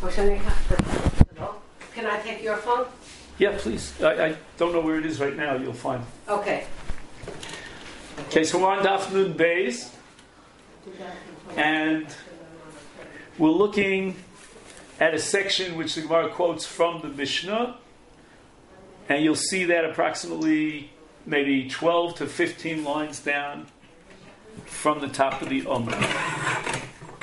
Can I take your phone? Yeah, please. I don't know where it is right now. You'll find it. Okay. Okay, so we're on Daf Nun Beis, and we're looking at a section which the Gemara quotes from the Mishnah, and you'll see that approximately maybe 12 to 15 lines down from the top of the Omer.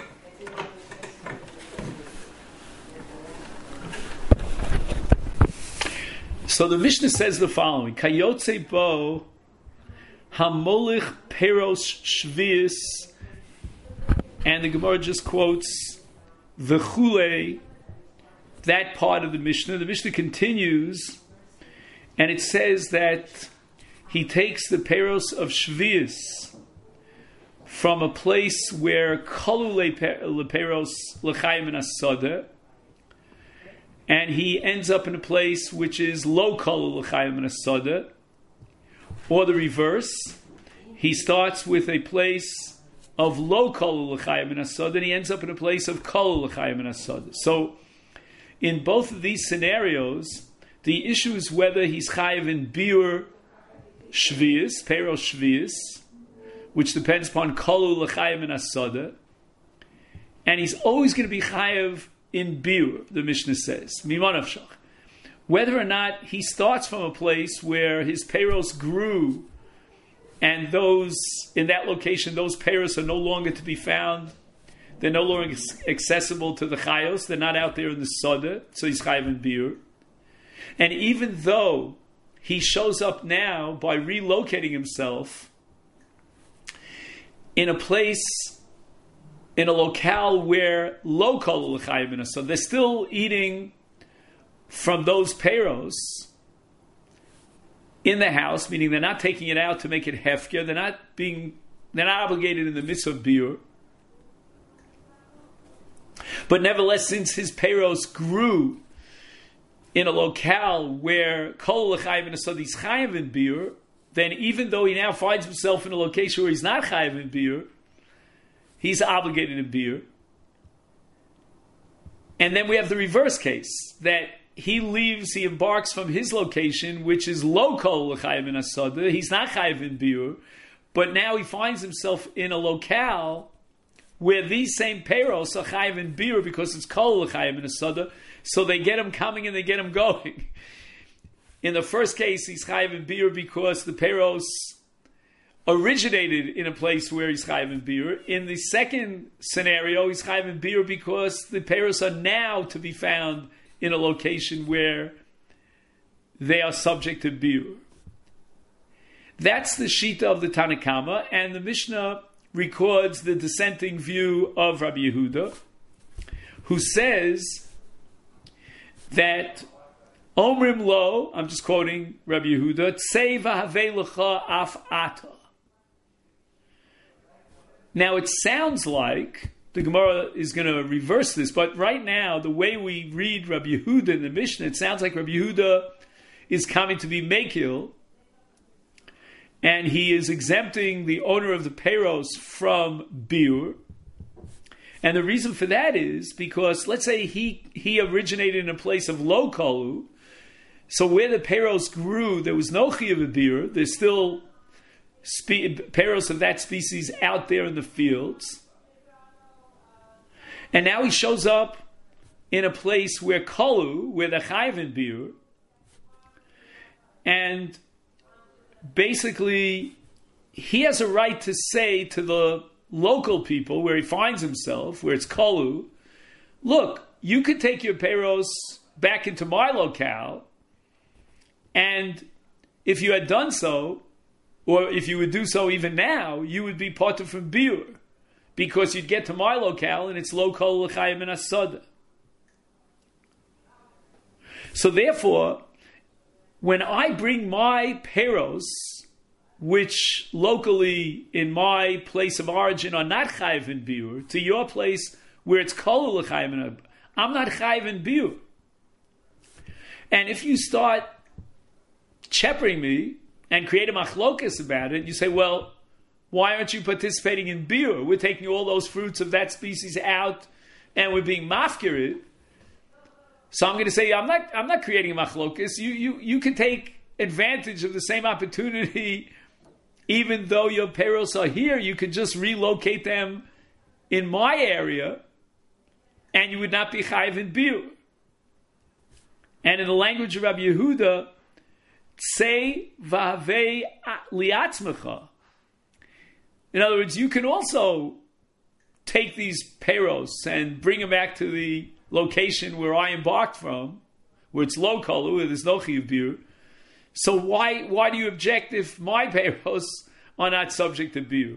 So the Mishnah says the following: Kayotze bo hamolich peros shvius, and the Gemara just quotes v'chulei, that part of the Mishnah. The Mishnah continues, and it says that he takes the peros of shvius from a place where kalu leperos l'chayim in asada, and he ends up in a place which is lo kalu l'chayim in asada, or the reverse. He starts with a place of lo kalu l'chayim in asada, and he ends up in a place of kalu l'chayim in asada. So, in both of these scenarios, the issue is whether he's chayiv in biur shvius, peros shvius, which depends upon kalu l'chayim in asada, and he's always going to be chayiv in biur, the Mishnah says, miman avshach. Whether or not he starts from a place where his peros grew, and those in that location, those peros are no longer to be found, they're no longer accessible to the chayos, they're not out there in the soda, so he's chayiv in biur. And even though he shows up now by relocating himself in a place, in a locale where lo kalu l'chayim in asada, they're still eating from those peros in the house, meaning they're not taking it out to make it hefker, they're not obligated in the mitzvah of biur. But nevertheless, since his peros grew in a locale where kol l'chayim in asada is chayiv in biur, then even though he now finds himself in a location where he's not chayiv in biur, he's obligated in biur. And then we have the reverse case, that he embarks from his location, which is lo kol l'chayim in asada, he's not chayiv in biur, but now he finds himself in a locale where these same peros are chayiv in biur because it's kol l'chayim in asada, so they get him coming and they get him going. In the first case, he's chayiv in biur because the peros originated in a place where he's chayiv in biur. In the second scenario, he's chayiv in biur because the peros are now to be found in a location where they are subject to biur. That's the shita of the Tanakama, and the Mishnah records the dissenting view of Rabbi Yehuda, who says that Omrim lo, I'm just quoting Rabbi Yehuda, Tzei v'havei lecha af ata. Now it sounds like the Gemara is going to reverse this, but right now, the way we read Rabbi Yehuda in the Mishnah, it sounds like Rabbi Yehuda is coming to be Mekil, and he is exempting the owner of the peros from biur. And the reason for that is because, let's say he originated in a place of lo kalu, so where the peros grew, there was no chiyuv of biur, there's still peros of that species out there in the fields. And now he shows up in a place where kalu, where the chayiv in biur, and basically he has a right to say to the local people where he finds himself, where it's kalu, look, you could take your peros back into my locale, and if you had done so, or if you would do so even now, you would be parted from biur, because you'd get to my locale and it's lo kol l'chayim in asada. So therefore, when I bring my peros, which locally in my place of origin are not chayiv in biur, to your place where it's kol l'chayim in asada, I'm not chayiv in biur. And if you start shepherding me and create a machlokas about it, you say, well, why aren't you participating in biur? We're taking all those fruits of that species out and we're being mafkirid. So I'm going to say I'm not creating a machlokas. You can take advantage of the same opportunity, even though your peros are here. You could just relocate them in my area, and you would not be chayiv in biur. And in the language of Rabbi Yehuda, say v'havei liatzmecha. In other words, you can also take these peros and bring them back to the location where I embarked from, where it's low kolu, where there's no chiyuv biur. So why do you object if my peros are not subject to biur?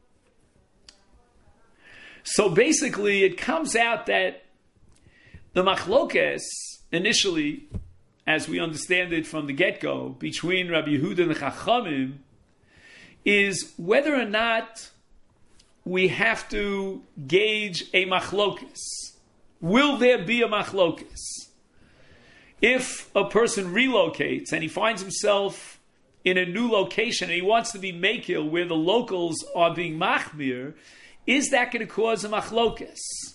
So basically, it comes out that the machlokes initially, as we understand it from the get-go, between Rabbi Yehuda and the Chachamim, is whether or not we have to gauge a machlokes. Will there be a machlokes? If a person relocates and he finds himself in a new location and he wants to be makil where the locals are being machmir, is that going to cause a machlokes?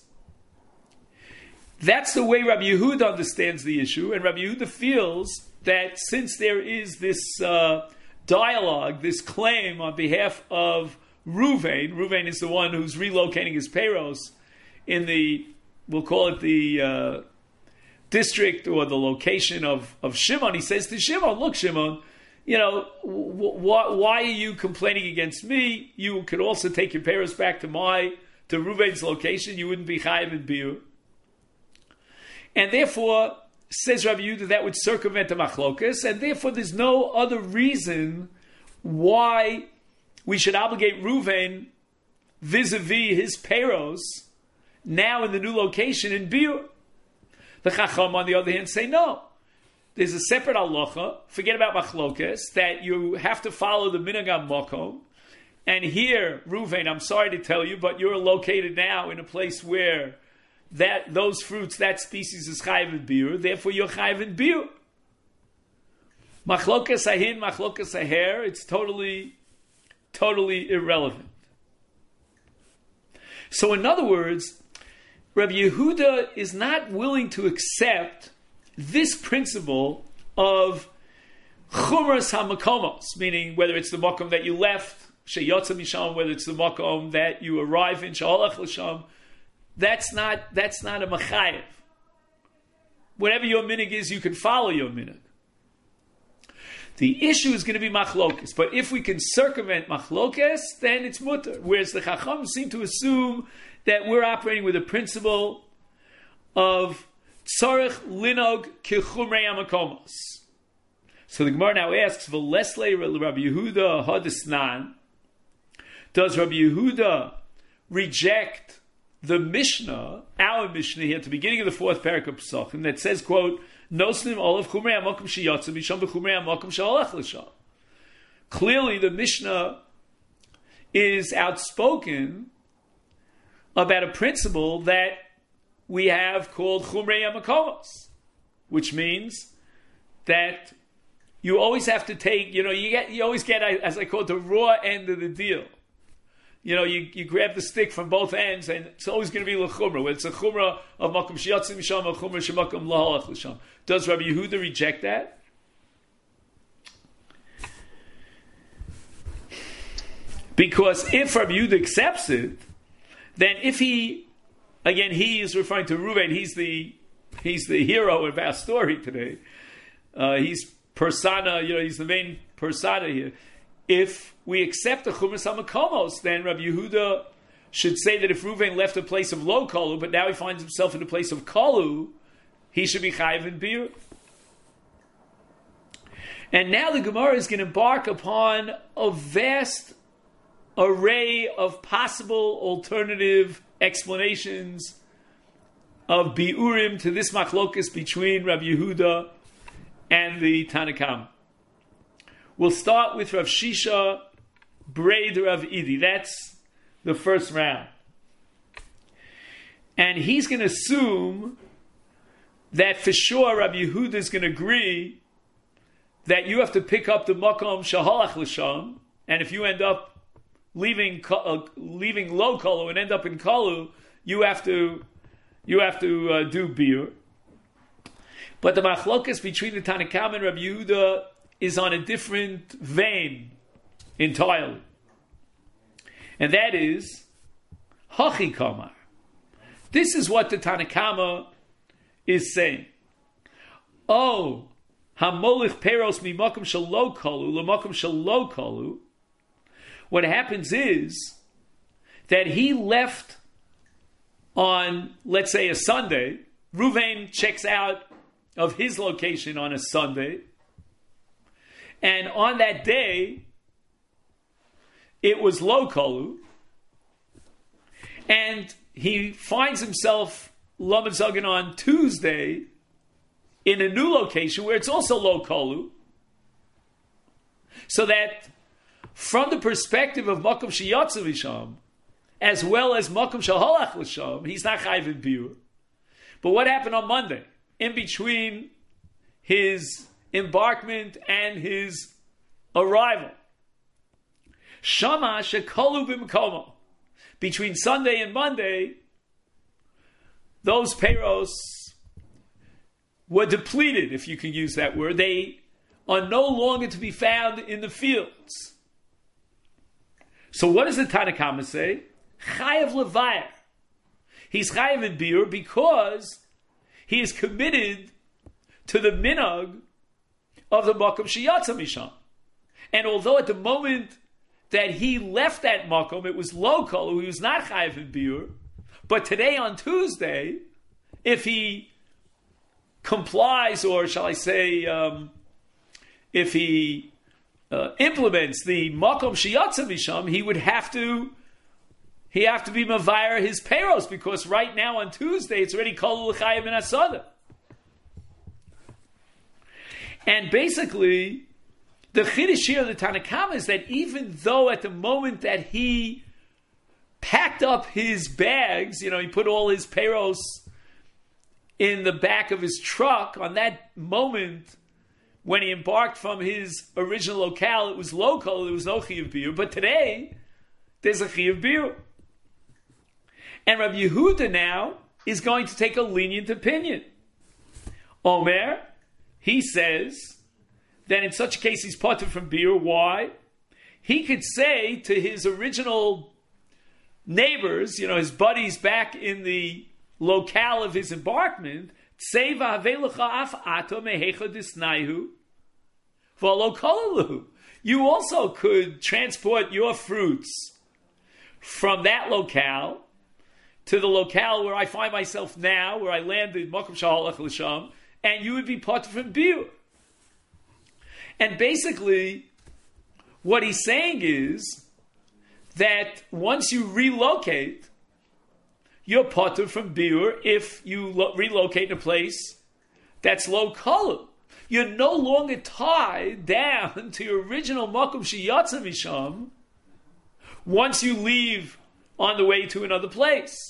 That's the way Rabbi Yehuda understands the issue, and Rabbi Yehuda feels that since there is this dialogue, this claim on behalf of Ruvain is the one who's relocating his peros in the, we'll call it the district or the location of Shimon. He says to Shimon, look, Shimon, why are you complaining against me? You could also take your peros back to Ruvain's location. You wouldn't be chayiv in biur. And therefore, says Rabbi Yehuda, that would circumvent the machlokas, and therefore there's no other reason why we should obligate Ruvain vis-a-vis his peros now in the new location in biur. The Chacham, on the other hand, say no. There's a separate halacha, forget about machlokas, that you have to follow the minhag makom. And here, Ruvain, I'm sorry to tell you, but you're located now in a place where those fruits, that species is chayiv in biur, therefore you're chayiv in biur. Machlokas ahin, machlokas aher, it's totally irrelevant. So in other words, Rabbi Yehuda is not willing to accept this principle of chumras hamakomos, meaning whether it's the makom that you left, sheyotza misham, whether it's the makom that you arrive in, she'olach l'sham, that's not a machayev. Whatever your minhag is, you can follow your minhag. The issue is going to be machlokes, but if we can circumvent machlokes, then it's mutter. Whereas the Chacham seem to assume that we're operating with a principle of tzarech linog kichumrei amakomos. So the Gemara now asks, "V'leslei Rabbi Yehuda hadisnan." Does Rabbi Yehuda reject the Mishnah, our Mishnah here at the beginning of the fourth parak of Pesachim, that says, "quote Nosnim olav chumrei amakom sheyatzu misham b'chumrei amakom she'olach l'sham." Clearly, the Mishnah is outspoken about a principle that we have called chumrei amakomos, which means that you always have to take, you always get, as I call it, the raw end of the deal. You grab the stick from both ends, and it's always going to be l'chumra. Whether it's a chumra of makom shiyatzim misham, or chumra shemakom lahalach l'sham. Does Rabbi Yehuda reject that? Because if Rabbi Yehuda accepts it, then if he is referring to Ruvain, he's the hero of our story today. He's persona, he's the main persona here. If we accept the Chumash HaMakomos, then Rabbi Yehuda should say that if Ruvain left a place of low Kolu, but now he finds himself in a place of Kolu, he should be Chayiv in Biur. And now the Gemara is going to embark upon a vast array of possible alternative explanations of Biurim to this machlokus between Rabbi Yehuda and the Tanakam. We'll start with Rav Shisha Braid Rav Idi. That's the first round. And he's going to assume that for sure Rabbi Yehuda is going to agree that you have to pick up the makom shahalach l'sham, and if you end up leaving low kolu and end up in kolu, you have to do biur. But the machlokas between the Tanna Kama and Rabbi Yehuda is on a different vein entirely. And that is, Hachi Kamar. This is what the Tanna Kama is saying. Oh, Hamolich Peros mimakom shelo kolu lemakom shelo kolu. What happens is that he left on, let's say, a Sunday. Ruvain checks out of his location on a Sunday. And on that day, it was lo kolu. And he finds himself Lamed Zagan on Tuesday in a new location where it's also lo kolu. So that from the perspective of Makom Sheyatzav Misham, as well as Makom Shehalach L'Sham, he's not Chayv in Biur. But what happened on Monday? In between his embarkment and his arrival. Shama Shekolu B'Mkomo. Between Sunday and Monday, those peiros were depleted, if you can use that word. They are no longer to be found in the fields. So what does the Tanna Kama say? Chayav Levayah. He's chayav in biur because he is committed to the minhag of the makom sheyatza misham. And although at the moment that he left that makom, it was lo kolu, he was not chayav in biur, but today on Tuesday, if he complies, or shall I say, if he implements the makom sheyatza misham, he would have to be mavayar his peiros, because right now on Tuesday it's already kol l'chayim in asada. And basically, the chiddush here of the Tanna Kama is that even though at the moment that he packed up his bags, he put all his peiros in the back of his truck, on that moment when he embarked from his original locale, it was local, there was no chiyuv biur. But today, there's a chiyuv biur. And Rabbi Yehuda now is going to take a lenient opinion. Omer, he says that in such a case he's parted from biur. Why? He could say to his original neighbors, his buddies back in the locale of his embarkment, you also could transport your fruits from that locale to the locale where I find myself now, where I landed, Makom Shehalach L'Sham, and you would be parted from biur. And basically, what he's saying is that once you relocate, you're parted from biur if you relocate in a place that's lo kolu. You're no longer tied down to your original makom sheyatza misham once you leave on the way to another place.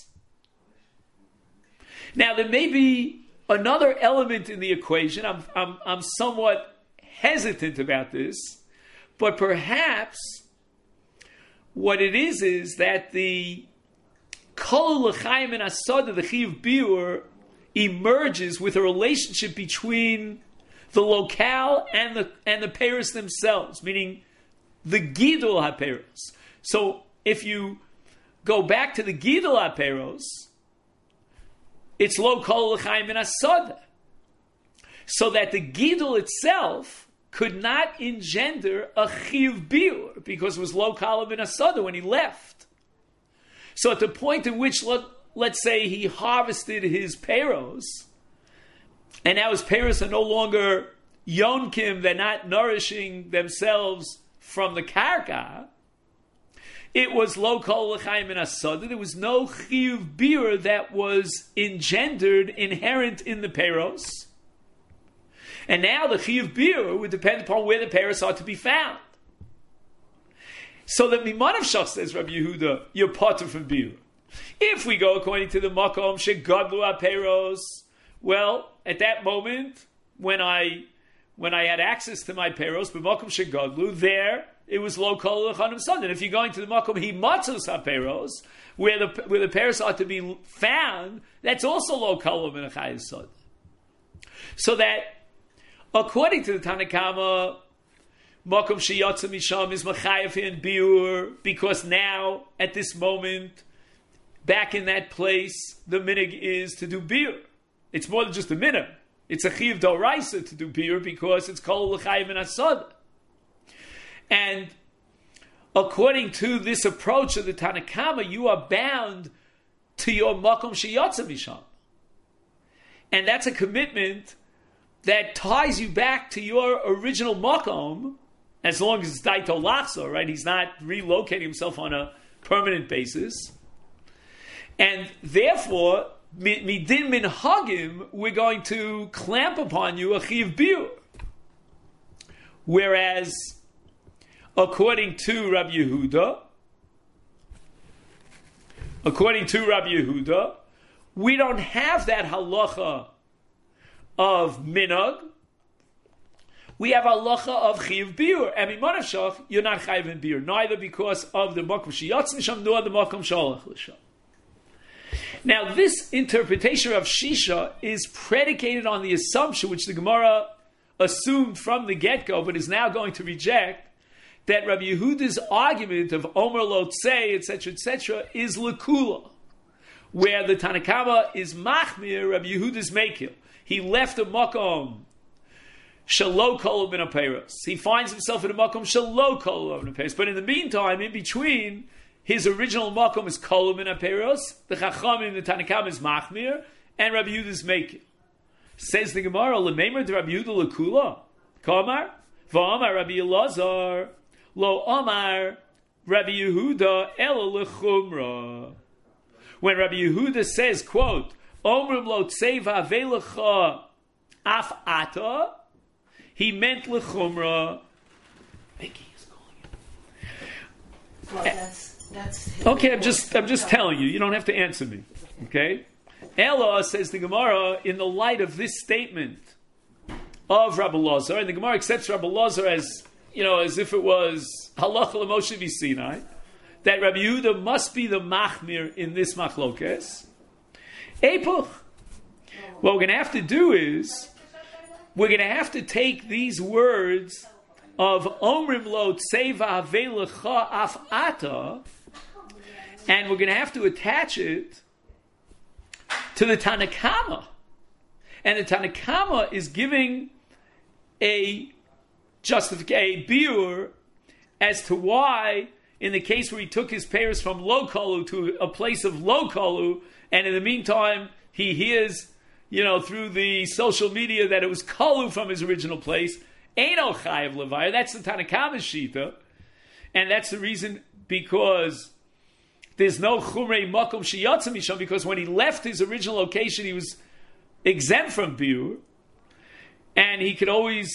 Now, there may be another element in the equation. I'm somewhat hesitant about this, but perhaps what it is that the kol l'chaim and asada, the chiyuv biur, emerges with a relationship between the locale and the peiros themselves, meaning the gidul hapeiros. So if you go back to the gidul hapeiros, it's lo kol l'chaim and asada, so that the gidul itself could not engender a chiyuv biur because it was lo kol and asada when he left. So at the point in which, let's say, he harvested his peiros, and now his peiros are no longer yonkim, they're not nourishing themselves from the karka, it was lo kol l'chaim and asada. There was no chiyuv biur that was engendered, inherent in the peiros. And now the chiyuv biur would depend upon where the peiros are to be found. So that Mimanav Shach, says Rabbi Yehuda, you're parted from biur. If we go according to the makom shegadlu hapeiros, well, at that moment when I had access to my peiros, but makom shegadlu, there it was lo kol l'chanim sad. And if you're going to the makom himatzos hapeiros, where the peiros are to be found, that's also lo kol l'chanim sad. So that, according to the Tanakama, Makom Sheyatza Misham is Machayev in Biur, because now, at this moment, back in that place, the minig is to do Biur. It's more than just a minig. It's a Chiv Doraisa to do Biur because it's Kol L'Chayev in Asad. And according to this approach of the Tanakama, you are bound to your Makom Sheyatza Misham. And that's a commitment that ties you back to your original Makom, as long as it's Daito Lachzo, right? He's not relocating himself on a permanent basis. And therefore, midin min hagim, we're going to clamp upon you a chiv biur. Whereas, according to Rabbi Yehuda, we don't have that halacha of minhag. We have halacha of chiv biur. And mimanavshach, you're not chayiv in biur, neither because of the makom sheyatz nisham nor the makom shalach l'sham. Now, this interpretation of Shisha is predicated on the assumption, which the Gemara assumed from the get-go, but is now going to reject, that Rabbi Yehuda's argument of Omer Lo Tzei, etc., is Lekula, where the Tanakama is Machmir, Rabbi Yehuda's Mekil. He left a Makom Shalo Kol Min HaPeiros. He finds himself in a Makom Shalo Kol Min HaPeiros. But in the meantime, in between, his original makom is kolum in aperos. The chachamim, the Tanakam is machmir, and Rabbi Yehuda is mekil. Says the Gemara, lemeimer de Rabbi Yehuda lekula. Kamar va'amar Rabbi Elazar lo amar Rabbi Yehuda ela lechumra. When Rabbi Yehuda says, quote, Omrim lo tzeva velecha af ata, he meant lechumra. Mickey is calling him. Well, that's okay, I'm just telling you. You don't have to answer me. Okay? Ella, says the Gemara, in the light of this statement of Rabbi Lazar, and the Gemara accepts Rabbi Lazar as, as if it was halacha l'Moshe v'Sinai, that Rabbi Yehuda must be the machmir in this machlokes. Epuch. What we're going to have to do is, we're going to have to take these words of Omrim Lo Tseva Velecha Af Ata, and we're going to have to attach it to the Tanakama. And the Tanakama is giving a biur as to why, in the case where he took his payers from Lo Kolu to a place of Lo Kolu, and in the meantime he hears, through the social media that it was Kolu from his original place, Eino Chayev Levaya. That's the Tanakama Shita, and that's the reason because there's no Chumrei Makom Sheyatza Misham, because when he left his original location, he was exempt from biur, and he could always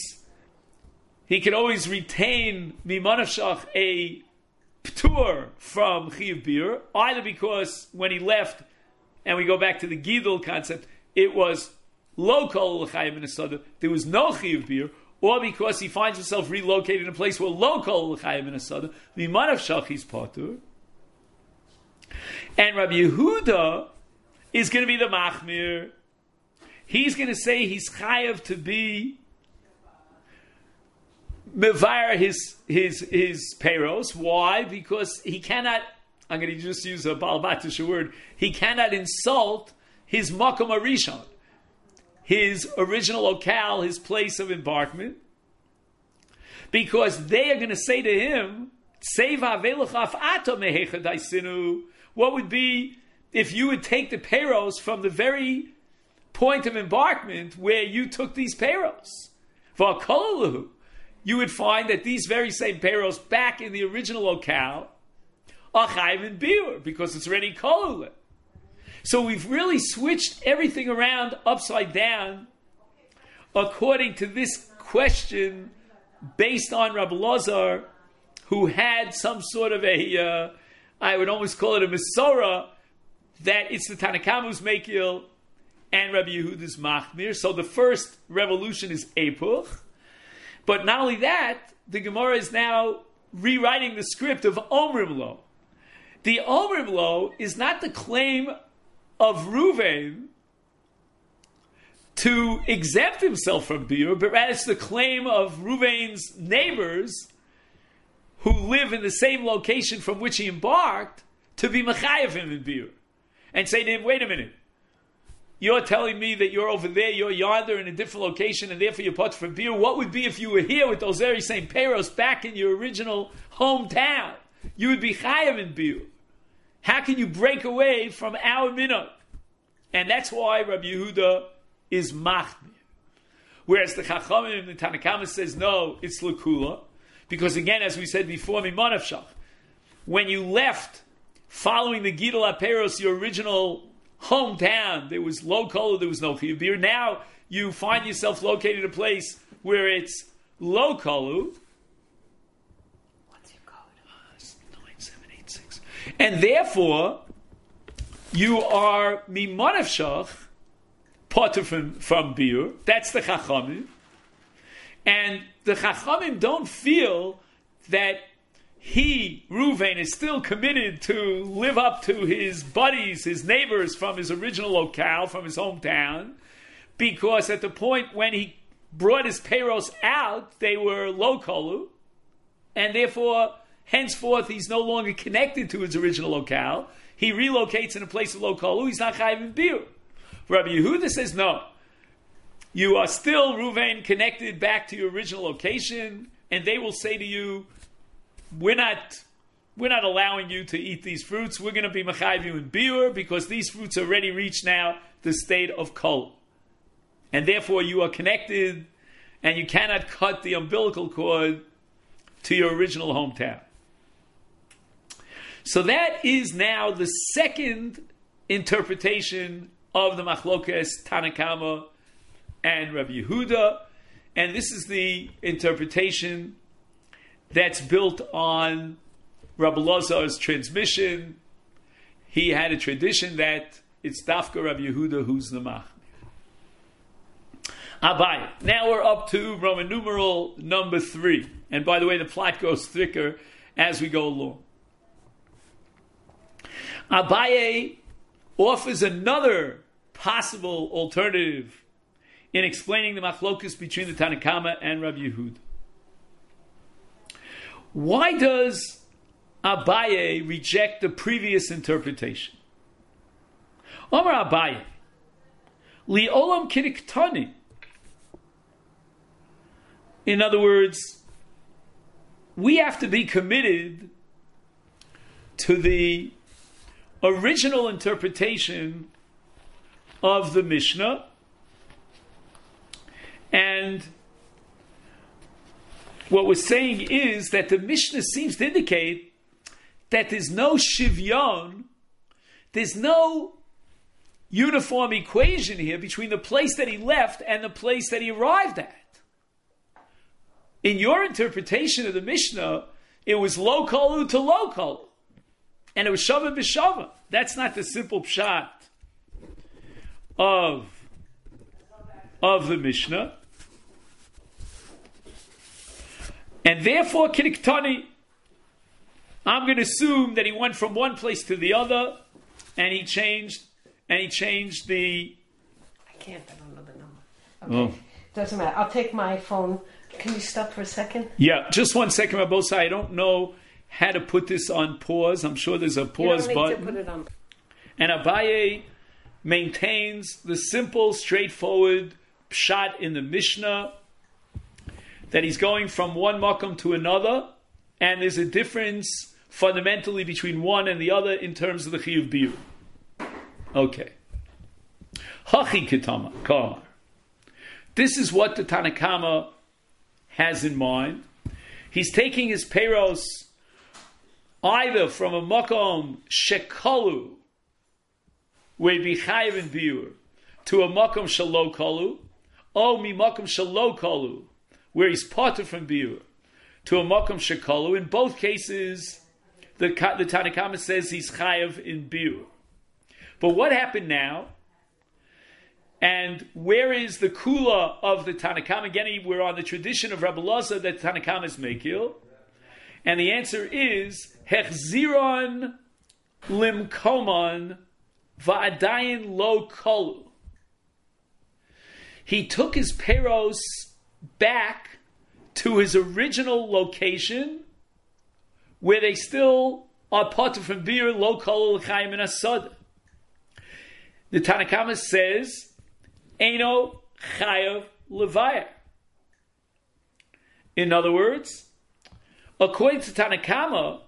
retain mimanavshach a ptur from chiv biur, either because when he left, and we go back to the Gidul concept, it was lo kol l'chayim in asada, there was no chiv biur, or because he finds himself relocated in a place where lo kol l'chayim in asada, mimanavshach he's patur. And Rabbi Yehuda is going to be the machmir. He's going to say he's chayav to be mevayer his peiros. Why? Because he cannot, I'm going to just use a balbatish word, he cannot insult his makom arishon, his original locale, his place of embarkment, because they are going to say to him, what would be if you would take the peiros from the very point of embarkment where you took these peiros? You would find that these very same peiros back in the original locale are chayiv in biur because it's already kolul. So we've really switched everything around upside down according to this question based on Rabbi Lazar, who had some sort of a, I would almost call it a Mesorah, that it's the Tanakamu's Mekil and Rabbi Yehuda's Machmir. So the first revolution is Epuch. But not only that, the Gemara is now rewriting the script of Omrim Lo. The Omrim Lo is not the claim of Ruvain to exempt himself from biur, but rather it's the claim of Ruvain's neighbors who live in the same location from which he embarked to be mechayev him in biur. And say to him, wait a minute, you're telling me that you're over there, you're yonder in a different location, and therefore you're part from biur. What would be if you were here with those very same peros back in your original hometown? You would be chayev in biur. How can you break away from our minhag? And that's why Rabbi Yehuda is machmir. Whereas the Chachamim, the Tanna Kama says, no, it's l'kula. Because again, as we said before, mimanavshach, when you left following the Gidol HaPeros, your original hometown, there was low kolu, there was no chiyuv biur. Now you find yourself located in a place where it's low kolu. What's your code? 9786. And therefore, you are mimanavshach, potter from biur. That's the Chachamim. And the Chachamim don't feel that he, Ruvain, is still committed to live up to his buddies, his neighbors from his original locale, from his hometown, because at the point when he brought his peros out, they were low kolu, and therefore, henceforth, he's no longer connected to his original locale. He relocates in a place of low kolu, he's not chayiv in biur. Rabbi Yehuda says, no, you are still, Ruvain, connected back to your original location, and they will say to you, we're not allowing you to eat these fruits. We're going to be mechayiv you in biur because these fruits already reached now the state of kol. And therefore you are connected and you cannot cut the umbilical cord to your original hometown. So that is now the second interpretation of the machlokes Tanna Kama and Rabbi Yehuda. And this is the interpretation that's built on Rabbi Lazar's transmission. He had a tradition that it's Dafka Rabbi Yehuda who's the machmir. Abaye. Now we're up to Roman numeral number 3. And by the way, the plot goes thicker as we go along. Abaye offers another possible alternative in explaining the machlokus between the Tanna Kama and Rabbi Yehuda. Why does Abaye reject the previous interpretation? Omar Abaye, li olam kiriktani. In other words, we have to be committed to the original interpretation of the Mishnah, and what we're saying is that the Mishnah seems to indicate that there's no shivyon, there's no uniform equation here between the place that he left and the place that he arrived at. In your interpretation of the Mishnah, it was low kolu to low kolu, and it was shava b'shava. That's not the simple pshat of the Mishnah. And therefore, Kiriktani, I'm going to assume that he went from one place to the other, and he changed the. I can't. I don't know the number. Okay. Doesn't matter. I'll take my phone. Can you stop for a second? Yeah, just 1 second, Rabosa. I don't know how to put this on pause. I'm sure there's a pause you don't need button. to put it on. And Abaye maintains the simple, straightforward pshat in the Mishnah that he's going from one makom to another, and there's a difference fundamentally between one and the other in terms of the chiyuv biur. Okay. Hachi kitama kamar. This is what the Tanna Kama has in mind. He's taking his peros either from a makom shekalu, where he be chayiv in biur, to a makom shelo kalu, or mi makom shelo kalu, where he's parted from biur, to a makom shekalu. In both cases, the Tanna Kama says he's chayiv in biur. But what happened now? And where is the kula of the Tanna Kama? Again, we're on the tradition of Rabbi Lazar that Tanna Kama is mekil. And the answer is hechziron limkomon va'adayin lo kolu. he took his peros back to his original location, where they still are potter from beer, lo kol l'chaim and asad. The Tanna Kama says, Eino chayav levaya. In other words, according to Tanna Kama,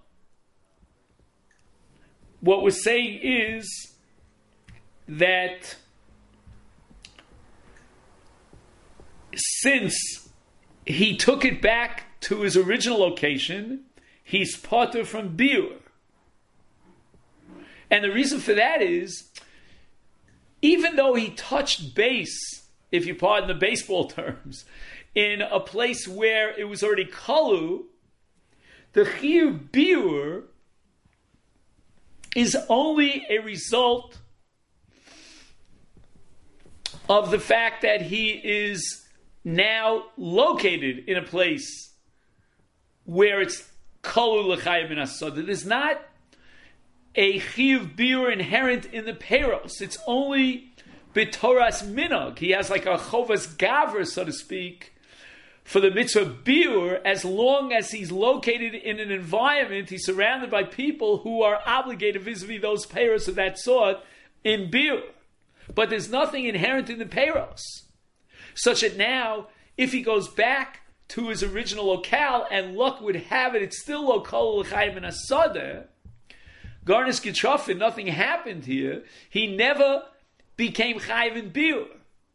what we're saying is that since he took it back to his original location, he's potter from biur. And the reason for that is, even though he touched base, if you pardon the baseball terms, in a place where it was already kalu, the chiyuv biur is only a result of the fact that he is now located in a place where it's kalu l'chayim min asad. It is not a chiyuv biur inherent in the peros. It's only b'toras minog. He has like a chovas gavra, so to speak, for the mitzvah biur, as long as he's located in an environment, he's surrounded by people who are obligated vis-a-vis those peros of that sort in biur. But there's nothing inherent in the peros, such that now, if he goes back to his original locale, and luck would have it, it's still lokal l'chayim and asada, garnish getrofen, nothing happened here. He never became chayiv in biur.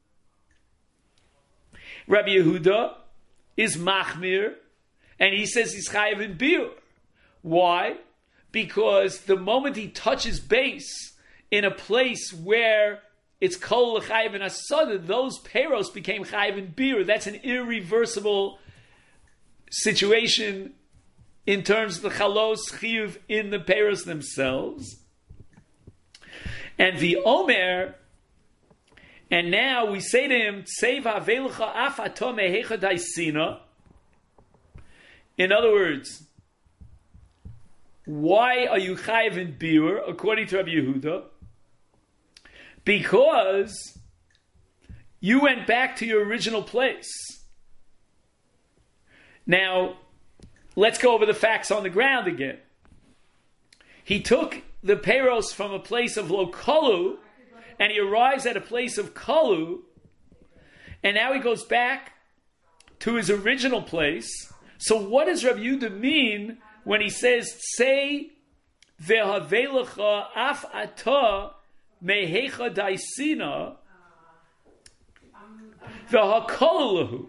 Rabbi Yehuda is machmir, and he says he's chayiv in biur. Why? Because the moment he touches base in a place where it's kol l'chayiv and asada, those peros became chayiv in biur. That's an irreversible situation in terms of the chalos chiyuv in the peros themselves. And the omer, and now we say to him, Tseva avelucha af ato mehecha daisina. In other words, why are you chayiv in biur, according to Rabbi Yehuda? Because you went back to your original place. Now, let's go over the facts on the ground again. He took the peros from a place of lo kalu, and he arrives at a place of kalu, and now he goes back to his original place. So what does Rabbi Yehuda mean when he says, say ve'havelecha af ata mehecha daisina ve'hakalu?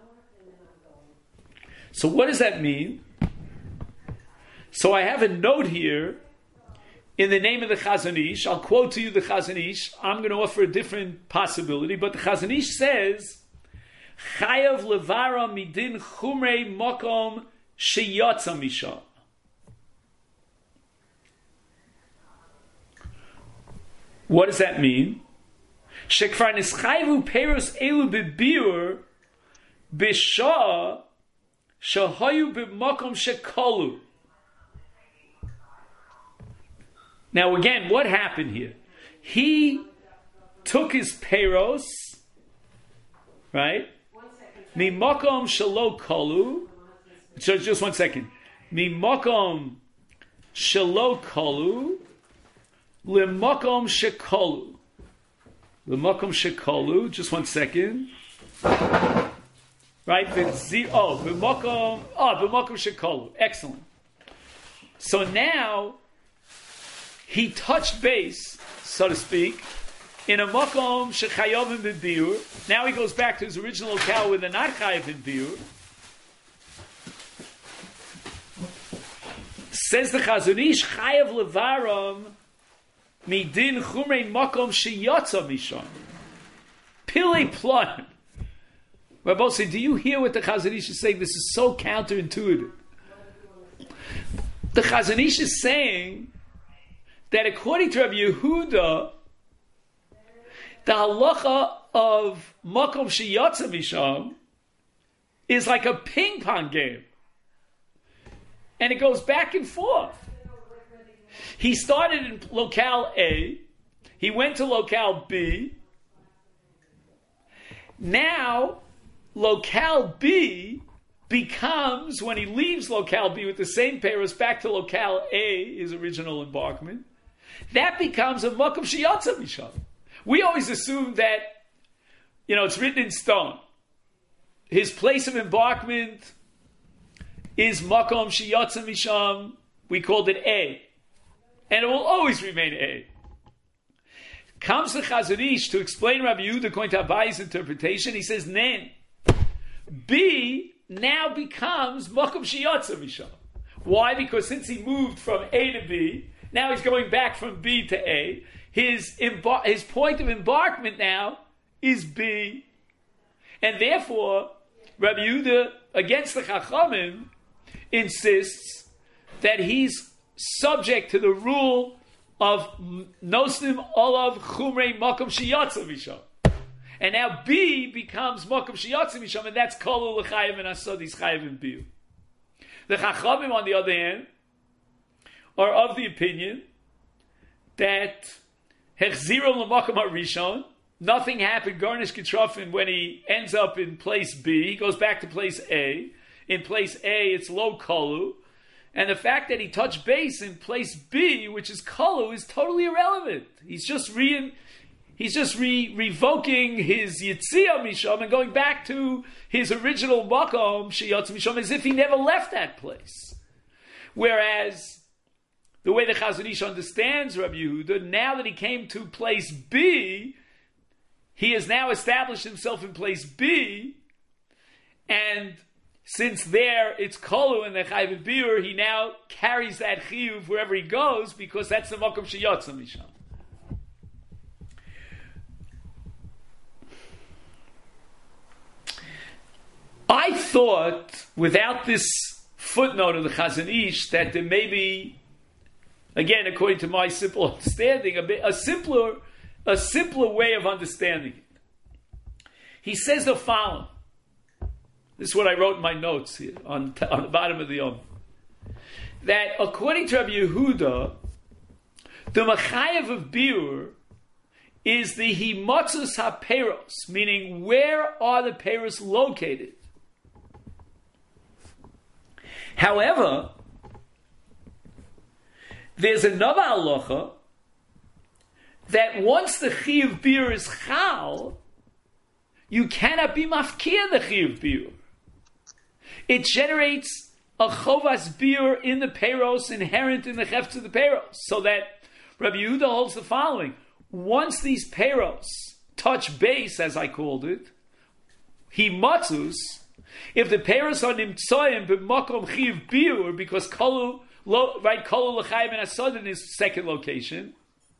So what does that mean? So I have a note here in the name of the Chazon Ish. I'll quote to you the Chazon Ish. I'm going to offer a different possibility, but the Chazon Ish says, Chayav levara midin chumrei mokom sheyotza misham. What does that mean? Shekvar nischayvu peros elu bebiur b'shah shahayu b'mokom shekalu. Now again, what happened here? He took his peros, right? Mimakom shelo kalu. So just 1 second. Mimakom shelo kalu limakom shekalu. Limakom shekalu. Just 1 second. Right? Bimakom shekalu. Excellent. So now he touched base, so to speak, in a makom shechayavim b'biur. Now he goes back to his original locale where they're not chayav in biur. Says the Chazon Ish, chayav levaram midin chumrei makom sheyatza misham. Pile plan. Rabbi say, do you hear what the Chazon Ish is saying? This is so counterintuitive. The Chazon Ish is saying that according to Rabbi Yehuda, the halacha of makom sheyatza misham is like a ping pong game, and it goes back and forth. He started in locale A, he went to locale B. now locale B becomes, when he leaves locale B with the same peiros back to locale A, his original embarkment, that becomes a makom sheyatsa misham. We always assume that, it's written in stone. His place of embarkment is makom sheyatsa misham. We called it A. And it will always remain A. Comes the Chazon Ish to explain Rabbi Yehuda according to Abaye's interpretation. He says, Nen, B now becomes makom sheyatsa misham. Why? Because since he moved from A to B, now he's going back from B to A. His point of embarkment now is B. And therefore, Rabbi Yehuda, against the Chachamim, insists that he's subject to the rule of Nosnim Olav Chumrei Makom Sheyatsa Misham. And now B becomes Makom Sheyatsa Misham, and that's Kolu L'Chayim and Asodis Chayim and Biu. The Chachamim, on the other hand, are of the opinion that Hechziro L'Makom HaRishon, nothing happened, Garnish Getroffen, when he ends up in place B. He goes back to place A. In place A, it's low Kolu. And the fact that he touched base in place B, which is Kolu, is totally irrelevant. He's just revoking his Yitzia Misham and going back to his original Makom Sheyatsa Misham as if he never left that place. Whereas, the way the Chazon Ish understands Rabbi Yehuda, now that he came to place B, he has now established himself in place B, and since there it's Kolu and the Chayv Biur, he now carries that Chiyuv wherever he goes because that's the Makom Sheyatsa Misham. I thought, without this footnote of the Chazon Ish, that there may be, again, according to my simple understanding, a simpler way of understanding it. He says the following. This is what I wrote in my notes here on the bottom of the Yom. That according to Rabbi Yehuda, the Machayev of Biur is the Himotzus HaPeiros, meaning where are the Peiros located? However, there's another halacha that once the Chiyuv Biur is Chal, you cannot be mafkia the Chiyuv Biur. It generates a Chovas Biur in the Peiros, inherent in the Chefetz of the Peiros. So that Rabbi Yehuda holds the following. Once these Peiros touch base, as I called it, Himatzus, if the Peiros are Nimtsoyim b'makom Chiyuv Biur, because Kolu L'Chayim and Asod in his second location,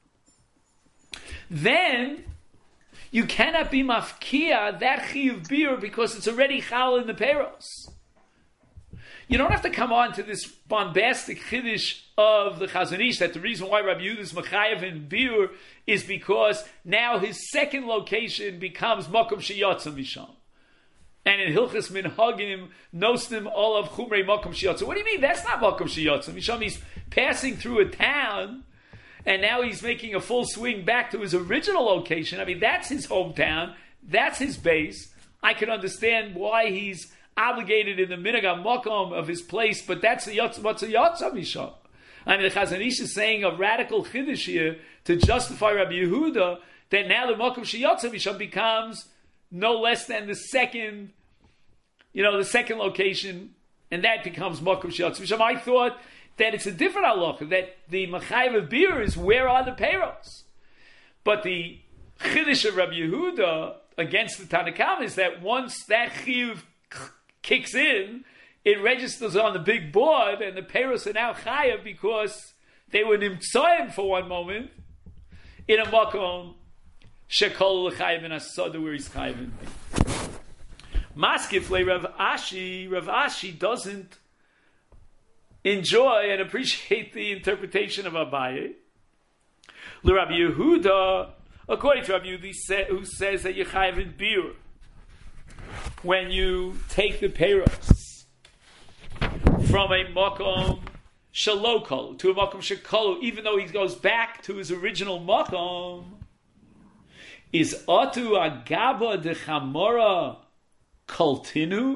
then you cannot be mafkia that Chiyuv Biur because it's already Chal in the Peiros. You don't have to come on to this bombastic chiddush of the Chazon Ish that the reason why Rabbi Yehuda is Machayev in Biur is because now his second location becomes Makom Sheyatsa Misham. And in Hilchas Minhagim, Nosnim Olav Chumrei Makom Sheyatsa. What do you mean? That's not Makom Sheyatsa Misham. He's passing through a town, and now he's making a full swing back to his original location. I mean, that's his hometown. That's his base. I can understand why he's obligated in the minhag makom of his place, but that's what's a Yatsa Misham. I mean, the Chazon Ish is saying a radical chiddush here to justify Rabbi Yehuda that now the Makom Sheyatsa Misham becomes no less than the second location, and that becomes Makom Sheyatsa Misham. I thought that it's a different halacha, that the Machayev of Biur is where are the Peiros. But the chiddush of Rabbi Yehuda against the Tanna Kamma is that once that chiyuv kicks in, it registers on the big board, and the Peiros are now chayav because they were nimtzoyim for one moment in a makom shekol l'chayav in asada where he's chayav in. Maskif le Rav Ashi doesn't enjoy and appreciate the interpretation of Abaye. Le Rabbi Yehuda, according to Rabbi Yehuda, who says that you're chayav in biur when you take the Peiros from a makom shalokol to a makom shekolu, even though he goes back to his original makom, is Otu Agaba de Chamora Koltinu.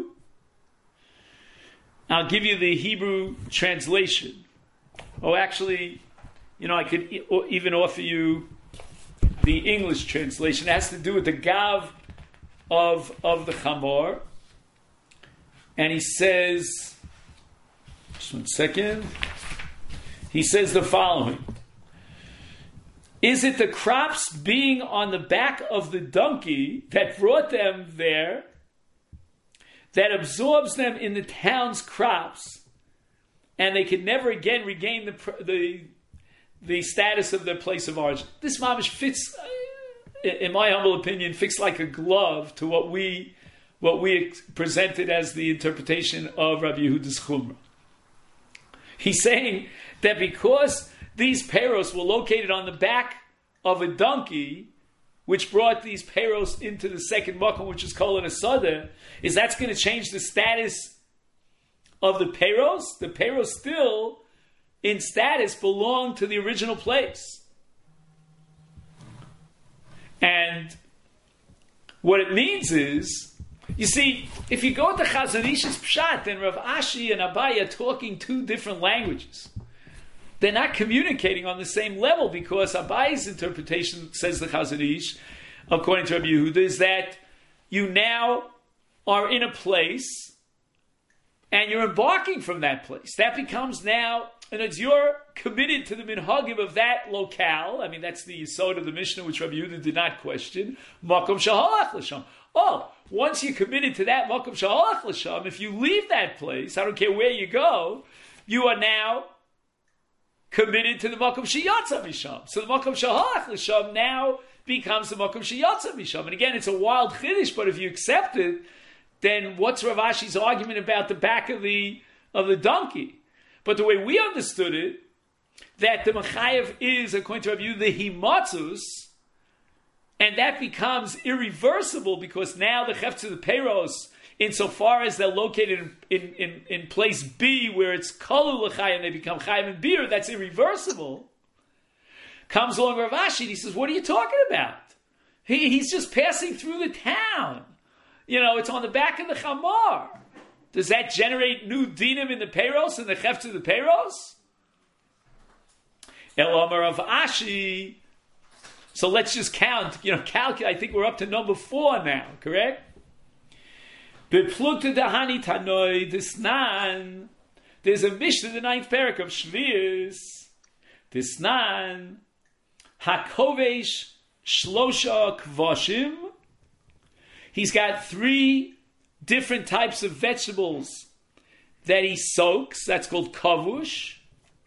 I'll give you the Hebrew translation. Oh, actually, I could even offer you the English translation. It has to do with the Gav of the Chamor. And he says, just 1 second. He says the following. Is it the crops being on the back of the donkey that brought them there, that absorbs them in the town's crops, and they can never again regain the status of their place of origin? This mamish fits, in my humble opinion, fits like a glove to what we presented as the interpretation of Rabbi Yehuda's Chumrah. He's saying that because these peros were located on the back of a donkey, which brought these peros into the second makom, which is called an asada, is that's going to change the status of the peros? The peros still, in status, belong to the original place. And what it means is, you see, if you go to Chazon Ish's Pshat, then Rav Ashi and Abaye are talking two different languages. They're not communicating on the same level, because Abaye's interpretation, says the Chazon Ish, according to Rabbi Yehuda, is that you now are in a place and you're embarking from that place. That becomes now, and it's you're committed to the minhagim of that locale. I mean, that's the yesod of the Mishnah, which Rabbi Yehuda did not question. Makom shahalach l'sham. Oh, once you're committed to that makom shahalach l'sham, if you leave that place, I don't care where you go, you are now committed to the makom sheyatza misham. So the makom shahalach l'sham now becomes the makom sheyatza misham. And again, it's a wild chiddush, but if you accept it, then what's Rav Ashi's argument about the back of the donkey? But the way we understood it, that the mechayev is, according to Rabbi Yehuda, the himatzus, and that becomes irreversible, because now the chefts of the peros, insofar as they're located in place B, where it's kalu l'chayim, they become chayim and beer, that's irreversible. Comes along Rav Ashi, and he says, what are you talking about? He's just passing through the town. It's on the back of the chamar. Does that generate new dinim in the peros and the chefts of the peros? El Amar Rav Ashi. So let's just count. Calculate. I think we're up to number 4 now. Correct? Beplugta dahani tanoi disnan. There's a Mishnah, the 9th parak of Shvius. Disnan hakovesh shlosha kvoshim. He's got 3 different types of vegetables that he soaks. That's called kavush.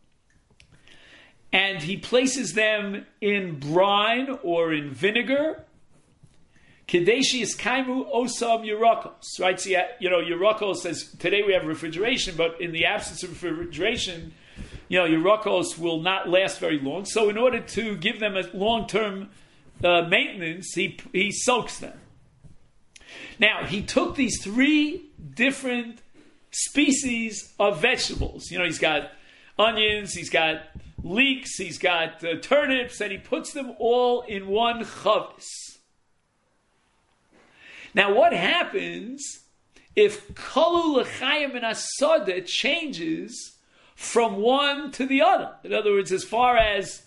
And he places them in brine or in vinegar. Kadeshi is kaimu osam yerokos. Right? So, yerokos says, today we have refrigeration, but in the absence of refrigeration, yerokos will not last very long. So in order to give them a long-term maintenance, he soaks them. Now, he took these 3 different species of vegetables. He's got onions, he's got leeks, he's got turnips, and he puts them all in one chavis. Now, what happens if kalu l'chayim and asada changes from one to the other? In other words, as far as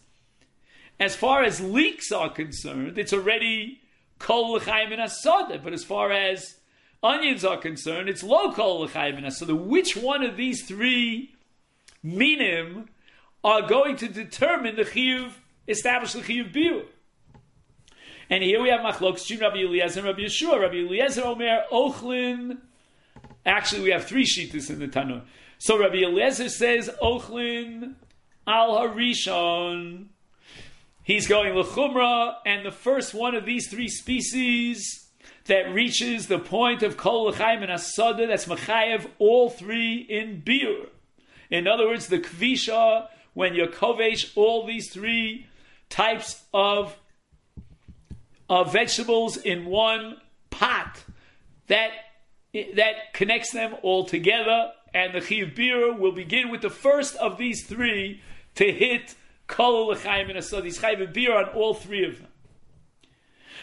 leeks are concerned, it's already kol l'chayim and asada, but as far as onions are concerned, it's lo kol l'chayim and asada. Which one of these 3 minim are going to determine the chiyuv, establish the chiyuv biur? And here we have machlokes between Rabbi Eliezer and Rabbi Yeshua. Rabbi Eliezer omer ochlin. Actually, we have 3 shittas in the Tanur. So Rabbi Eliezer says ochlin al harishon. He's going l'chumra, and the first one of these 3 species that reaches the point of kol l'chayim and asada, that's mechayev all 3 in biur. In other words, the kvisha, when you're kovesh all these 3 types of vegetables in one pot, that connects them all together, and the chiyuv biur will begin with the first of these 3 to hit kol l'chayim and asad. He's chayv biur on all 3 of them.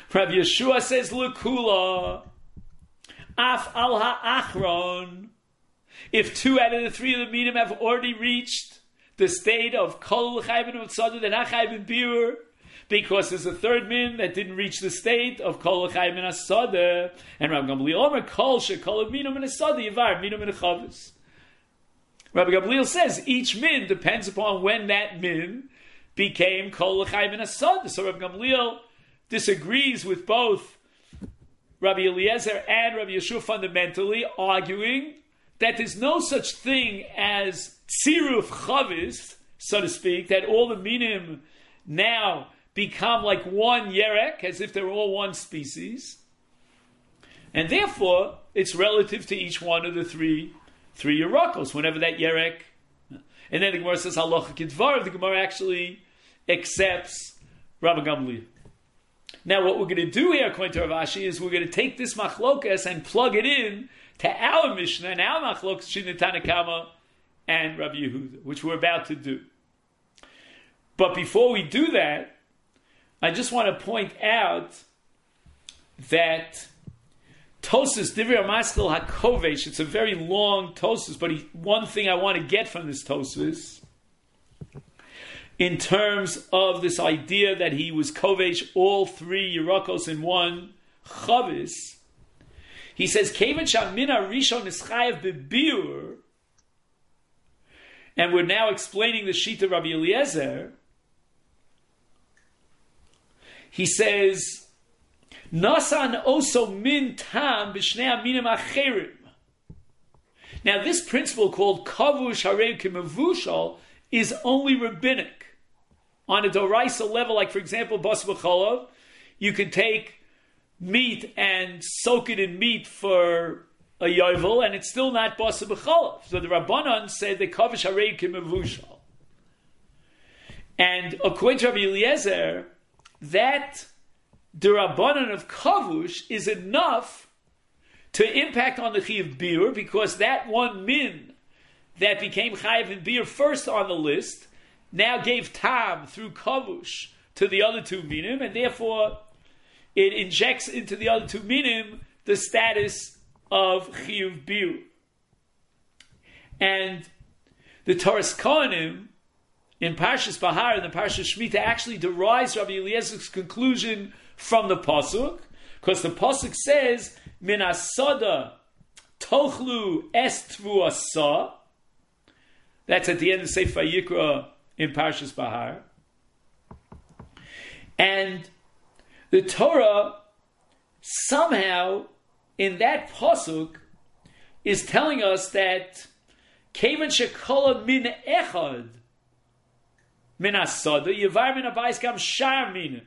Rabbi Yeshua says, L'kula, af al ha'achron, if 2 out of the 3 of the minim have already reached the state of kol l'chayim and tzaddah, they're not chayim and biur, because there's a 3rd min that didn't reach the state of kol l'chayim and tzaddah. And Rabbi Gamliel Omer, kol shekol minim and tzaddah, yivar minim and chavis. Rabbi Gamliel says each min depends upon when that min became kol l'chayim and tzaddah. So Rabbi Gamliel disagrees with both Rabbi Eliezer and Rabbi Yeshua fundamentally, arguing that there's no such thing as tziruf chavis, so to speak, that all the minim now become like one yerek, as if they're all one species. And therefore, it's relative to each one of the three yerakos, whenever that yerek. And then the Gemara says, halacha kidvar, the Gemara actually accepts Rabbi Gamliel. Now, what we're going to do here, according to Rav Ashi, is we're going to take this machlokas and plug it in to our Mishnah and our machlokas, Shina Tanna Kama and Rabbi Yehuda, which we're about to do. But before we do that, I just want to point out that Tosas Divrei Maskil HaKovesh, it's a very long Tosas, but one thing I want to get from this Tosas, in terms of this idea that he was kovesh all 3 yerakos in one chavis, he says, Kevan Shamina Rishon is chayav bebiur, and we're now explaining the Shita Rabbi Eliezer. He says, Nasan oso min tam b'shnei aminim acherim. Now this principle called kavush harei k'mevushal is only rabbinic. On a doraisa level, like for example, bas b'cholav, you can take meat and soak it in meat for a yovel, and it's still not bas b'cholav. So the Rabbanan said the kavush harei k'mevushal. And according to Rabbi Eliezer, that the Rabbanan of kavush is enough to impact on the Chiyuv Biur, because that one min that became Chayiv and Biur first on the list now gave tam through kavush to the other 2 minim, and therefore it injects into the other 2 minim the status of Chiyuv Biur. And the Toras Kohanim in Parshas Bahar and the Parshas Shemitah actually derives Rabbi Eliezer's conclusion from the pasuk, because the pasuk says min asada tochlu es tvuasa. That's at the end of Sefer Yikra in Parshas Bahar. And the Torah somehow in that pasuk is telling us that kevan shekola min echad min asada yevar min abayis gam shar minim.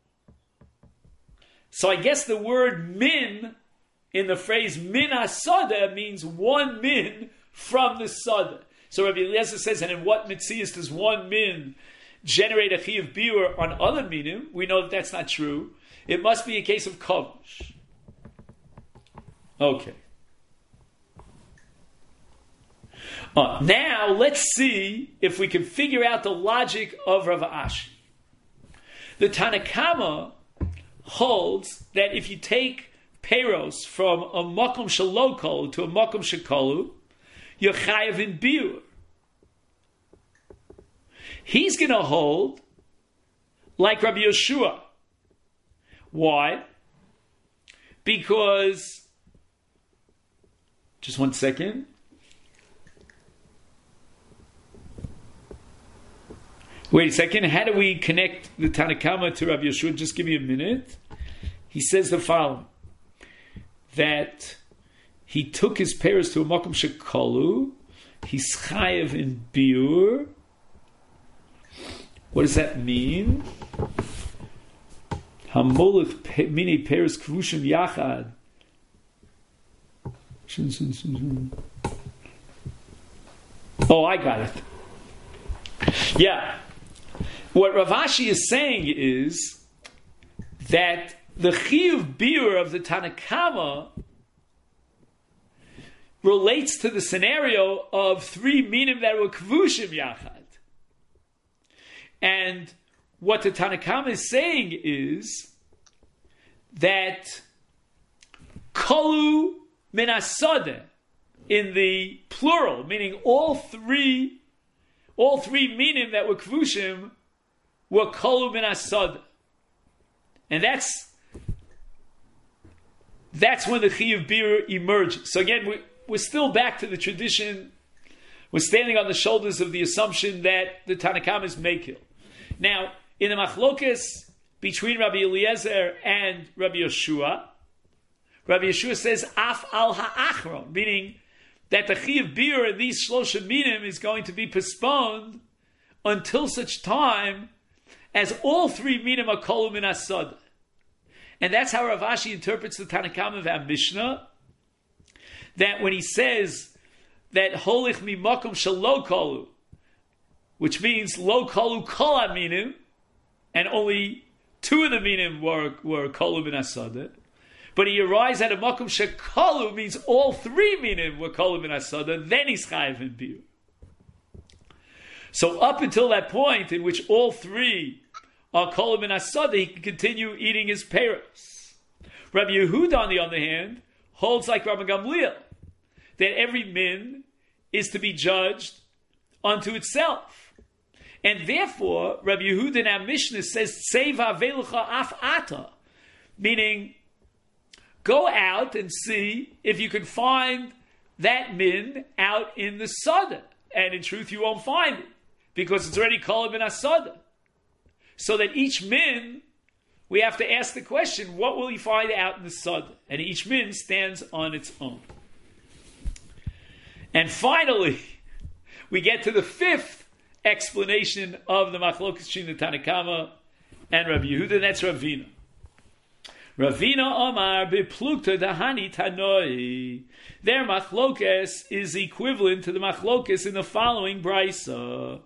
So I guess the word min in the phrase min asada means one min from the sada. So Rabbi Eliezer says, and in what mitzias does one min generate a chiyuv biur on other minim? We know that that's not true. It must be a case of kavush. Okay. Now let's see if we can figure out the logic of Rav Ashi. The Tanna Kama holds that if you take peros from a makom shalokol to a makom shekolu, you're chayav in biur. He's going to hold like Rabbi Yeshua. Why? Because, just one second. Wait a second. How do we connect the Tanna Kama to Rabbi Yeshua? Just give me a minute. He says the following, that he took his peros to a makom shekolu, he's chayav in biur. What does that mean? Hamolech mini peros kvushim yachad. Oh, I got it. Yeah. What Rav Ashi is saying is that the chiyuv biur of the Tanna Kama relates to the scenario of 3 minim that were kvushim yachad. And what the Tanna Kama is saying is that kolu min asada in the plural, meaning all three minim that were kvushim were kolu min asada, and that's when the chiyuv bir emerges. So again, we're still back to the tradition. We're standing on the shoulders of the assumption that the Tanna Kamma is mekil. Now, in the machlokes between Rabbi Eliezer and Rabbi Yeshua says af al ha'achron, meaning that the chiyuv bir in these shlosha minim is going to be postponed until such time as all three minim are kolu min asad. And that's how Rav Ashi interprets the Tanna Kamma of our Mishnah, that when he says that holich mi makom shelo kolu, which means lo kolu kol aminim, and only two of the minim were kolu min asada, but he arrives at a makom shekolu means all three minim were kolu min asada, then he's chayiv in bir. So up until that point in which all three are kolu min asada, he can continue eating his peros. Rabbi Yehuda, on the other hand, holds like Rabbi Gamliel, that every min is to be judged unto itself. And therefore, Rabbi Yehuda in our Mishnah says, Tseva velucha af ata, meaning, go out and see if you can find that min out in the sada. And in truth, you won't find it, because it's already kolu min asada. So that each min, we have to ask the question, what will you find out in the sada? And each min stands on its own. And finally, we get to the fifth explanation of the machlokes between the Tanna Kamma and Rabbi Yehuda, and that's Ravina. Ravina Omar beplukta dahani tanoi. Their machlokes is equivalent to the machlokes in the following brisa.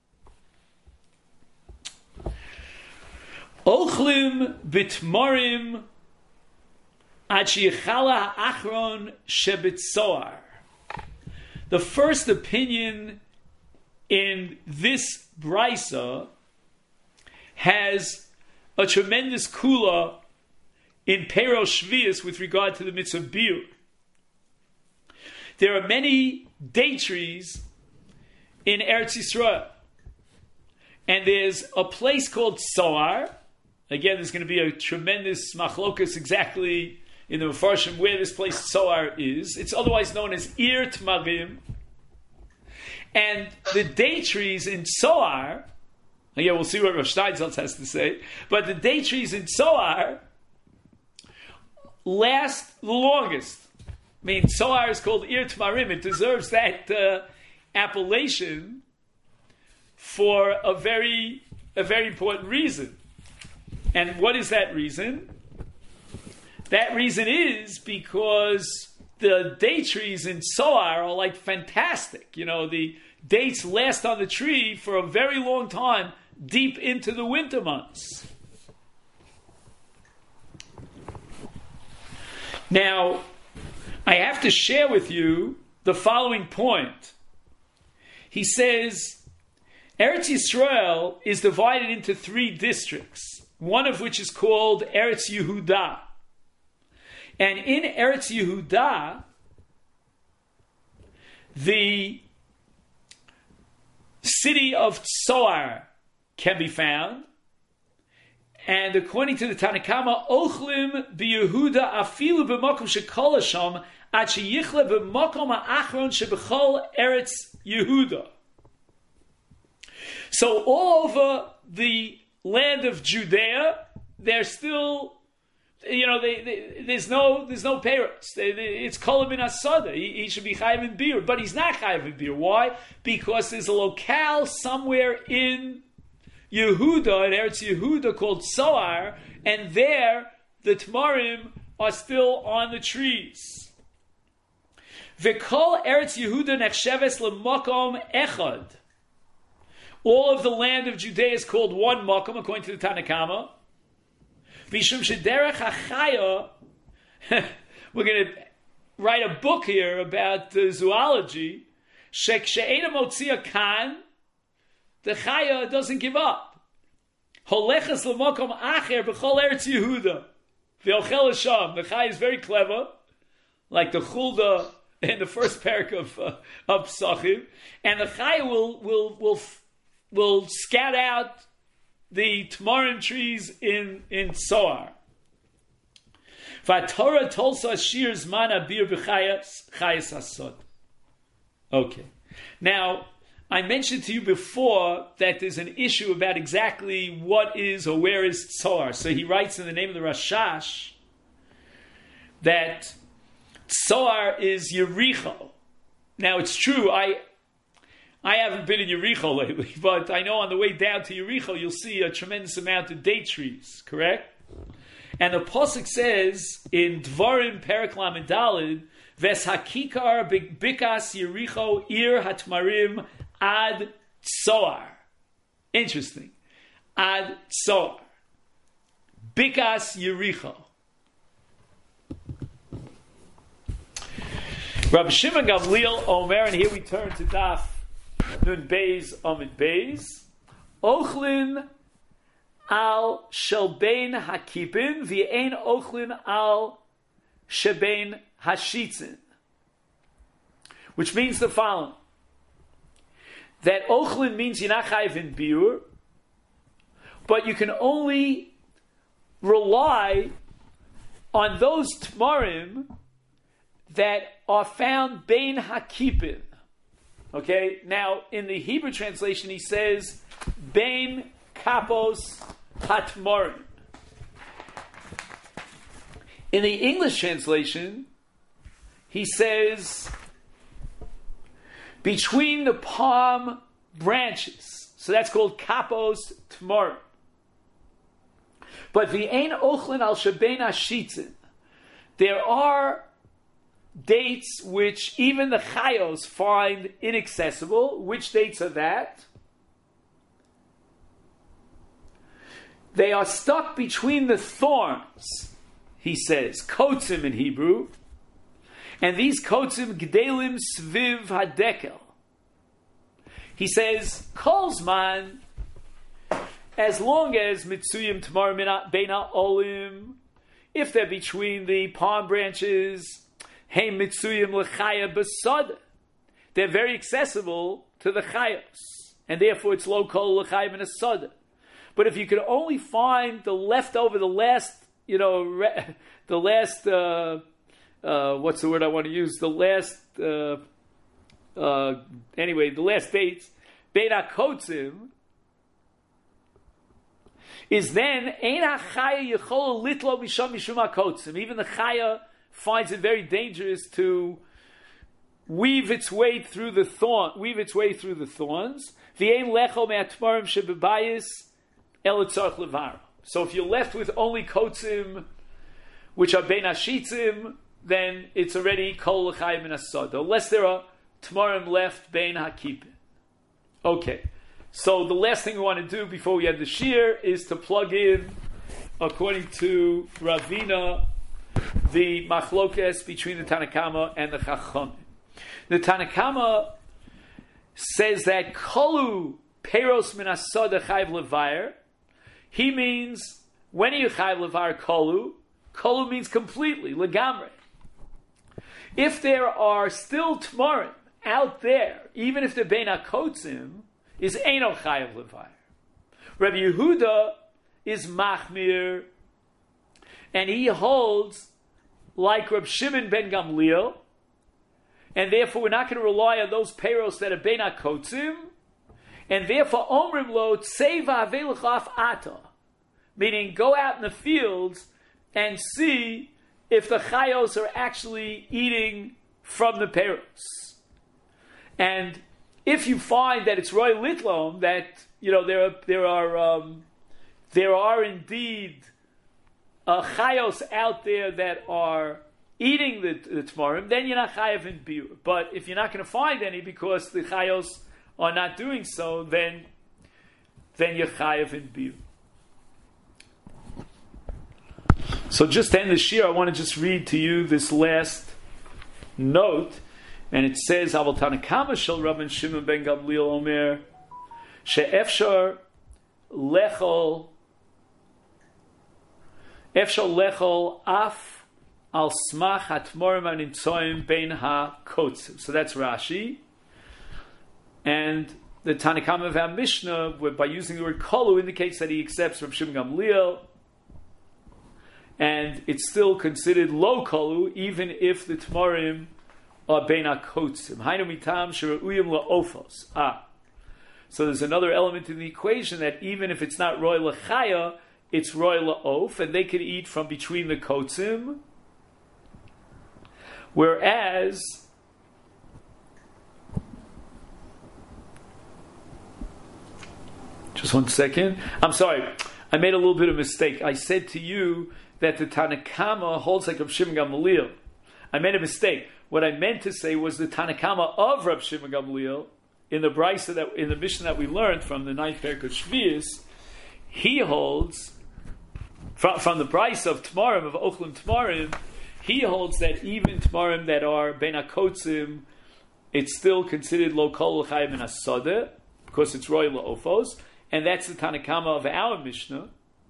Ochlim bitmorim ad sheyichala ha'achron shebitzoar. The first opinion in this brisa has a tremendous kula in Peros Shvius with regard to the mitzvah biur. There are many date trees in Eretz Yisrael, and there's a place called Soar. Again, there's going to be a tremendous machlokas exactly in the Mefarshim where this place Soar is. It's otherwise known as Ir Tmarim. And the date trees in Soar, again, we'll see what Rosh Steinsaltz has to say, but the date trees in Soar last the longest. I mean, Soar is called Ir Tmarim. It deserves that appellation for a very important reason. And what is that reason? That reason is because the date trees in Soar are like fantastic. You know, the dates last on the tree for a very long time, deep into the winter months. Now, I have to share with you the following point. He says, Eretz Yisrael is divided into 3 districts, one of which is called Eretz Yehuda. And in Eretz Yehuda, the city of Tzoar can be found. And according to the Tanna Kamma, Ochlim b'Yehuda afilu b'makom shekol hasham ad sheyichle b'makom ha'achron shebechol Eretz Yehuda. So all over the land of Judea, they're still, there's no peiros. It's kol min asada. He should be chayiv in bir, but he's not chayiv in bir. Why? Because there's a locale somewhere in Yehuda, in Eretz Yehuda, called Soar, and there the Tmarim are still on the trees. V'kol Eretz Yehuda nechsheves l'makom echad. All of the land of Judea is called one makom, according to the Tanna Kamma. Mishum shederech hachaya. We're going to write a book here about zoology. Shek she'ena motzia kan. The chaya doesn't give up. Holechas l'makom acher b'chol Eretz Yehuda. V'ochel Hasham. The Chai is very clever, like the Chulda in the first parak of Psachim, and the Chai will scout out the tamarim trees in Soar. V'Torah tolsa shir zman abir b'chayas hasod. Okay. Now, I mentioned to you before that there's an issue about exactly what is or where is Tzohar. So he writes in the name of the Rashash that Tzohar is Yericho. Now, it's true, I haven't been in Yericho lately, but I know on the way down to Yericho you'll see a tremendous amount of date trees, correct? And the Pasuk says in Dvarim Perek Lamed Daled, Ves Hakikar Bikas Yericho Ir Hatmarim Ad Tzoar. Interesting. Ad Tzoar. Bikas Yericho. Rabbi Shimon Gamliel Omer, and here we turn to Daf Nun Beis Amid Beis. Ochlin al Shelbein Hakipin v'ein Ochlin al Shebein Hashitzin. Which means the following. That Ochlin means you're not chayiv in biur, but you can only rely on those tmarim that are found bein hakipin. Okay? Now, in the Hebrew translation, he says, bein kapos hatmarim. In the English translation, he says, between the palm branches. So that's called kapos tmarim. But v'ein ochlin al shebein hashitzin. There are dates which even the chayos find inaccessible. Which dates are that? They are stuck between the thorns, he says, kotzim in Hebrew. And these kotzim gdelim sviv hadekel. He says, kolzman, as long as mitzuyim tmar beina olim, if they're between the palm branches, hey mitzuyim lechaya besod, they're very accessible to the chayos, and therefore it's lo kol lechaya min asod. But if you could only find the leftover, the last, what's the word I want to use? The last, the last dates, Beina Kotzim, is then, Ein HaChaya Yechol Litlo Misham Mishum HaKotzim. Even the Chaya finds it very dangerous to weave its way through the thorns. V'ein Lecho Me'atmarim Shebebayis El Tzarch Levara. So if you're left with only Kotzim, which are Bein HaShitzim, then it's already Kol L'chayim Min Asod. Unless there are Tmarim left, Bein HaKipin. Okay. So the last thing we want to do before we end the shir is to plug in, according to Ravina, the machlokes between the Tanakama and the Chacham. The Tanakama says that Kolu Peros Min Asod Chayv Levair. He means, when are you Chayv Levair Kolu? Kolu means completely, legamre. If there are still tmarim out there, even if they're bein hakotzim, is eino chayav levair. Rabbi Yehuda is machmir, and he holds like Rabbi Shimon ben Gamliel, and therefore we're not going to rely on those peiros that are bein hakotzim, and therefore omrim lo tseva avelachaf ata, meaning go out in the fields and see if the chayos are actually eating from the peiros. And if you find that it's roy litlom, that there are indeed chayos out there that are eating the tmarim, then you're not chayav in biur. But if you're not going to find any because the chayos are not doing so, then you're chayav in biur. So just to end the shir, I want to just read to you this last note, and it says, Aval Tanakama shel Rabban Shimon ben Gamliel Omer, she'efshar lechol Efshal lechol af al smach hatmorim animtsoim bein ha-kotzim. So that's Rashi. And the Tanakama of our Mishnah, by using the word kolu, indicates that he accepts Reb Shimon Gamliel, and it's still considered lo kolu, even if the tmorim are bein ha-kotzim. Hainu mitam shereuyim la'ofos. So there's another element in the equation that even if it's not roy lachaya, it's roy la'of, and they can eat from between the kotzim. Whereas just one second. I'm sorry. I made a little bit of a mistake. I said to you that the Tanakama holds like Rav Shimon Gamliel. I made a mistake. What I meant to say was the Tanakama of Rav Shimon Gamliel in the Brisa that in the Mishnah that we learned from the 9th Perek of Shvius, he holds from the Brisa of Tmarim of Ochlim Tmarim, he holds that even Tmarim that are Ben HaKotzim, it's still considered lo kol l'chayim in Asadeh because it's roy la'ofos. And that's the Tanakama of our Mishnah.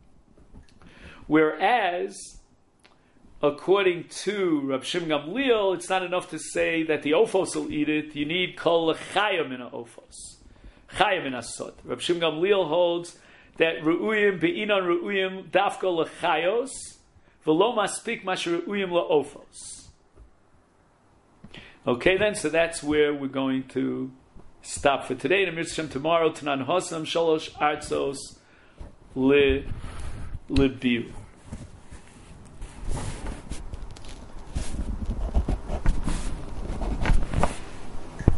Whereas, according to Rab Shimon Gamliel, it's not enough to say that the Ofos will eat it. You need kol l'chayim in Ofos. Chayim in Asod. Rab Shimon Gamliel holds that Ru'uyim be'inon Ru'uyim dafka l'chayos v'lo maspik mash Ru'uyim la'ofos. Okay then, so that's where we're going to stop for today. And Mitzvah tomorrow, Tanan Hosam Shalosh Artzos Libiu.